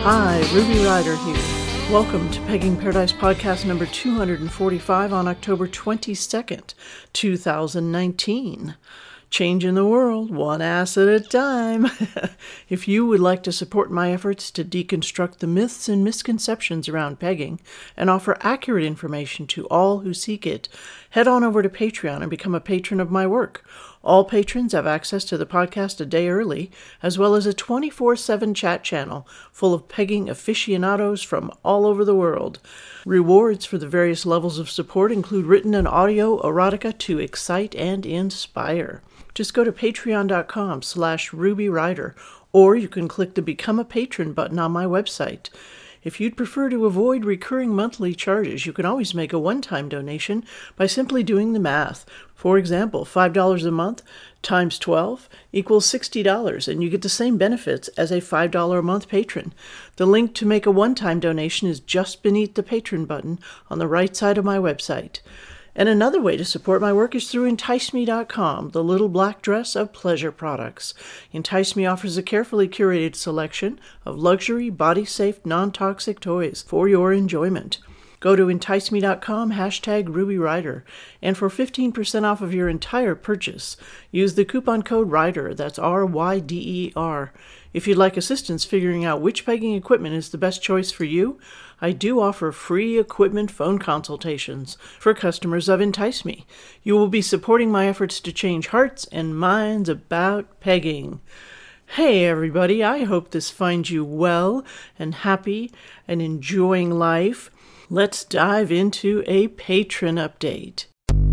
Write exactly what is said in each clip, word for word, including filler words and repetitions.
Hi, Ruby Ryder here. Welcome to Pegging Paradise Podcast number two hundred forty-five on October twenty-second, two thousand nineteen. Changing the world, one ass at a time. If you would like to support my efforts to deconstruct the myths and misconceptions around pegging and offer accurate information to all who seek it, head on over to Patreon and become a patron of my work. All patrons have access to the podcast a day early, as well as a twenty-four seven chat channel full of pegging aficionados from all over the world. Rewards for the various levels of support include written and audio erotica to excite and inspire. Just go to patreon.com slash rubyryder, or you can click the Become a Patron button on my website. If you'd prefer to avoid recurring monthly charges, you can always make a one-time donation by simply doing the math. For example, five dollars a month times twelve equals sixty dollars, and you get the same benefits as a five dollars a month patron. The link to make a one-time donation is just beneath the Patron button on the right side of my website. And another way to support my work is through entice me dot com, the little black dress of pleasure products. Entice Me offers a carefully curated selection of luxury, body-safe, non-toxic toys for your enjoyment. Go to entice me dot com, hashtag RubyRyder, and for fifteen percent off of your entire purchase, use the coupon code RYDER, that's R Y D E R. If you'd like assistance figuring out which pegging equipment is the best choice for you, I do offer free equipment phone consultations for customers of Entice Me. You will be supporting my efforts to change hearts and minds about pegging. Hey everybody, I hope this finds you well and happy and enjoying life. Let's dive into a patron update.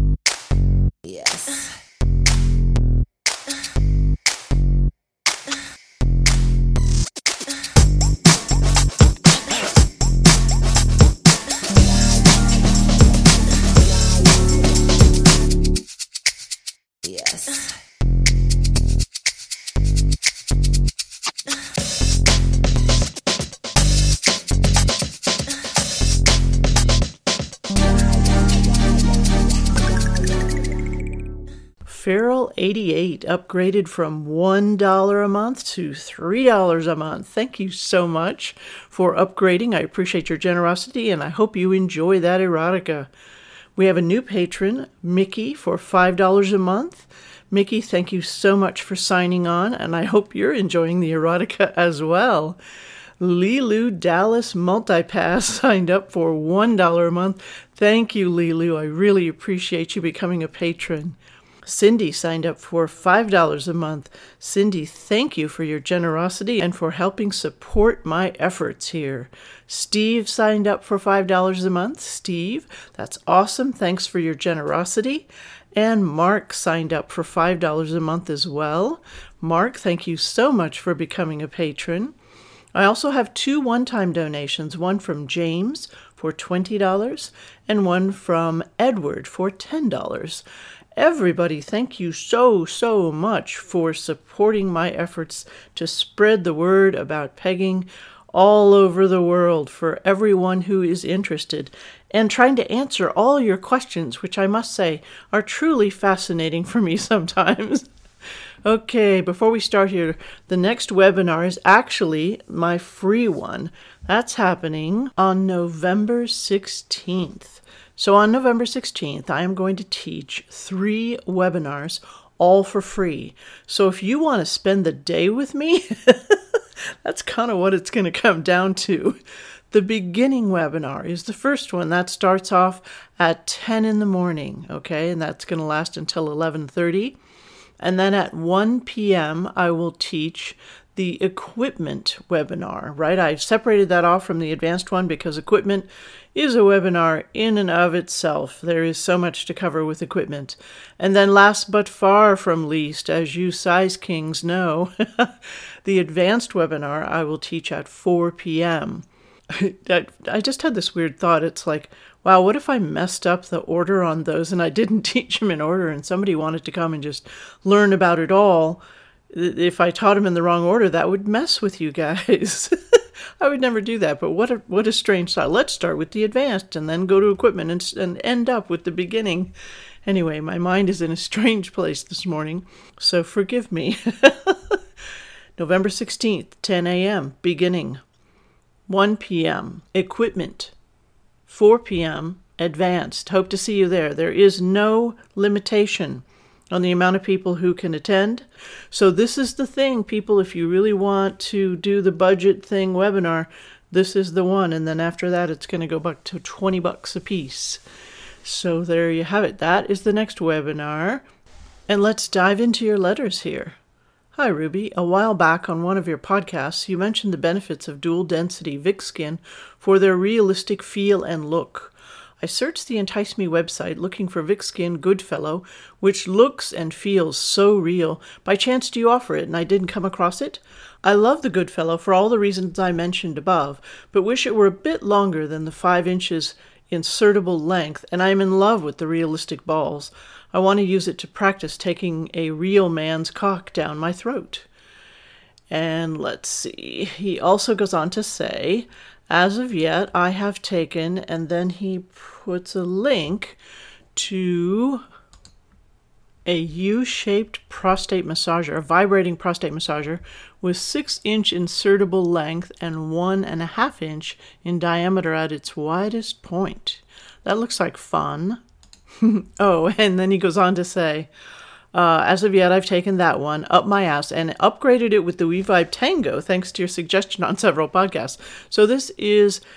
Yes. Yes. Feral eighty-eight upgraded from one dollar a month to three dollars a month. Thank you so much for upgrading. I appreciate your generosity, and I hope you enjoy that erotica. We have a new patron, Mickey, for five dollars a month. Mickey, thank you so much for signing on, and I hope you're enjoying the erotica as well. Lilu Dallas Multipass signed up for one dollar a month. Thank you, Lilu. I really appreciate you becoming a patron. Cindy signed up for five dollars a month. Cindy, thank you for your generosity and for helping support my efforts here. Steve signed up for five dollars a month. Steve, that's awesome. Thanks for your generosity. And Mark signed up for five dollars a month as well. Mark, thank you so much for becoming a patron. I also have two one-time donations, one from James for twenty dollars and one from Edward for ten dollars. Everybody, thank you so, so much for supporting my efforts to spread the word about pegging all over the world for everyone who is interested, and trying to answer all your questions, which I must say are truly fascinating for me sometimes. Okay, before we start here, the next webinar is actually my free one. That's happening on November sixteenth. So on November sixteenth, I am going to teach three webinars, all for free. So if you want to spend the day with me, that's kind of what it's going to come down to. The beginning webinar is the first one. That starts off at ten in the morning, okay? And that's going to last until eleven thirty. And then at one p.m., I will teach the equipment webinar, right? I've separated that off from the advanced one because equipment is a webinar in and of itself. There is so much to cover with equipment. And then last but far from least, as you size kings know, the advanced webinar I will teach at four p.m. I just had this weird thought. It's like, wow, what if I messed up the order on those and I didn't teach them in order and somebody wanted to come and just learn about it all? If I taught them in the wrong order, that would mess with you guys. I would never do that, but what a, what a strange thought. Let's start with the advanced and then go to equipment and, and end up with the beginning. Anyway, my mind is in a strange place this morning, so forgive me. November sixteenth, ten a.m., beginning. one p.m. equipment. four p.m. advanced. Hope to see you there. There is no limitation on the amount of people who can attend. So this is the thing, people, if you really want to do the budget thing webinar, this is the one. And then after that, it's going to go back to twenty bucks a piece. So there you have it. That is the next webinar. And let's dive into your letters here. Hi, Ruby. A while back on one of your podcasts, you mentioned the benefits of dual density VicSkin for their realistic feel and look. I searched the Entice Me website looking for VicSkin Goodfellow, which looks and feels so real. By chance, do you offer it? And I didn't come across it. I love the Goodfellow for all the reasons I mentioned above, but wish it were a bit longer than the five inches insertable length, and I am in love with the realistic balls. I want to use it to practice taking a real man's cock down my throat. And let's see, he also goes on to say, as of yet, I have taken, and then he puts a link to a U-shaped prostate massager, a vibrating prostate massager with six-inch insertable length and one and a half inch in diameter at its widest point. That looks like fun. Oh, and then he goes on to say, uh, as of yet, I've taken that one up my ass and upgraded it with the WeVibe Tango, thanks to your suggestion on several podcasts. So this is